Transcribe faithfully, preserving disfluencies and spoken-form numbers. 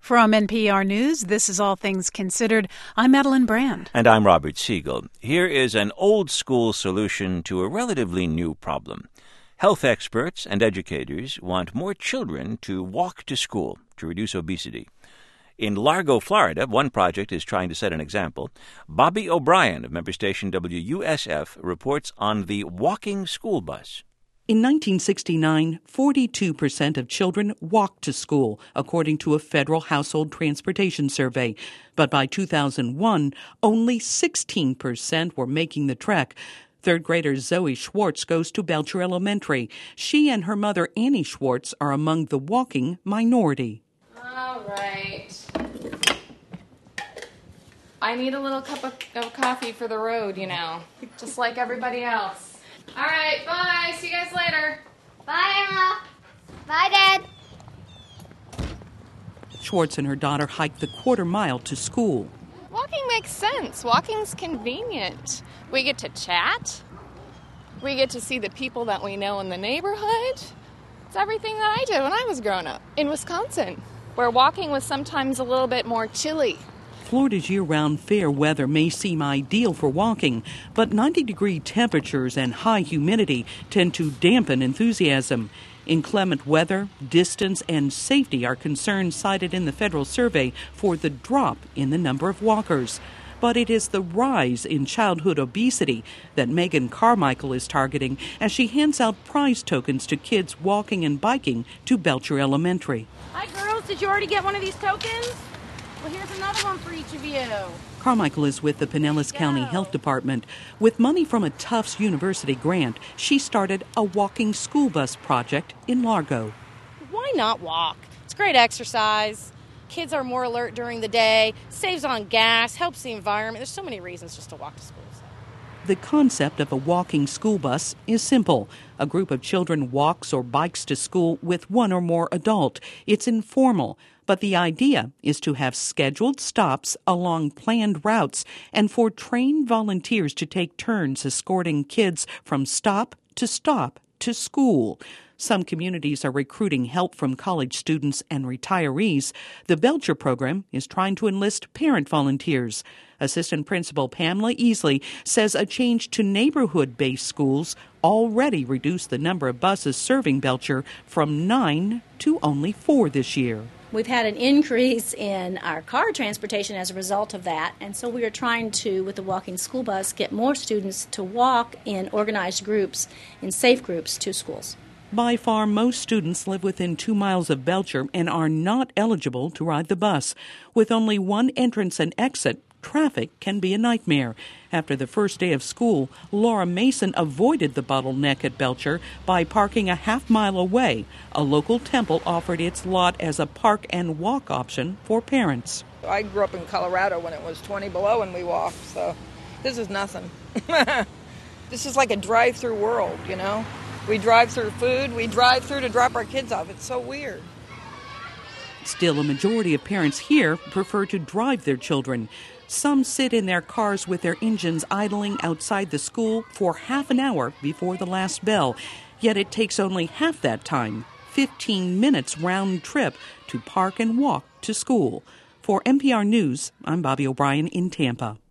From N P R News, this is All Things Considered. I'm Madeline Brand. And I'm Robert Siegel. Here is an old-school solution to a relatively new problem. Health experts and educators want more children to walk to school to reduce obesity. In Largo, Florida, one project is trying to set an example. Bobby O'Brien of member station W U S F reports on the walking school bus. In nineteen sixty-nine, forty-two percent of children walked to school, according to a federal household transportation survey. But by two thousand one, only sixteen percent were making the trek. Third grader Zoe Schwartz goes to Belcher Elementary. She and her mother, Annie Schwartz, are among the walking minority. All right. I need a little cup of, of coffee for the road, you know, just like everybody else. All right, bye. See you guys later. Bye, Emma. Bye, Dad. Schwartz and her daughter hiked the quarter mile to school. Walking makes sense. Walking's convenient. We get to chat. We get to see the people that we know in the neighborhood. It's everything that I did when I was growing up in Wisconsin, where walking was sometimes a little bit more chilly. Florida's year-round fair weather may seem ideal for walking, but ninety-degree temperatures and high humidity tend to dampen enthusiasm. Inclement weather, distance, and safety are concerns cited in the federal survey for the drop in the number of walkers. But it is the rise in childhood obesity that Megan Carmichael is targeting as she hands out prize tokens to kids walking and biking to Belcher Elementary. Hi, girls. Did you already get one of these tokens? Well, here's another one for each of you. Carmichael is with the Pinellas County Health Department. With money from a Tufts University grant, she started a walking school bus project in Largo. Why not walk? It's great exercise. Kids are more alert during the day, saves on gas, helps the environment. There's so many reasons just to walk to school. The concept of a walking school bus is simple. A group of children walks or bikes to school with one or more adult. It's informal, but the idea is to have scheduled stops along planned routes and for trained volunteers to take turns escorting kids from stop to stop to school. Some communities are recruiting help from college students and retirees. The Belcher program is trying to enlist parent volunteers. Assistant Principal Pamela Easley says a change to neighborhood-based schools already reduced the number of buses serving Belcher from nine to only four this year. We've had an increase in our car transportation as a result of that, and so we are trying to, with the walking school bus, get more students to walk in organized groups, in safe groups, to schools. By far, most students live within two miles of Belcher and are not eligible to ride the bus. With only one entrance and exit, traffic can be a nightmare. After the first day of school, Laura Mason avoided the bottleneck at Belcher by parking a half mile away. A local temple offered its lot as a park and walk option for parents. I grew up in Colorado when it was twenty below and we walked, so this is nothing. This is like a drive-through world, you know? We drive through food, we drive through to drop our kids off. It's so weird. Still, a majority of parents here prefer to drive their children. Some sit in their cars with their engines idling outside the school for half an hour before the last bell. Yet it takes only half that time, fifteen minutes round trip, to park and walk to school. For N P R News, I'm Bobby O'Brien in Tampa.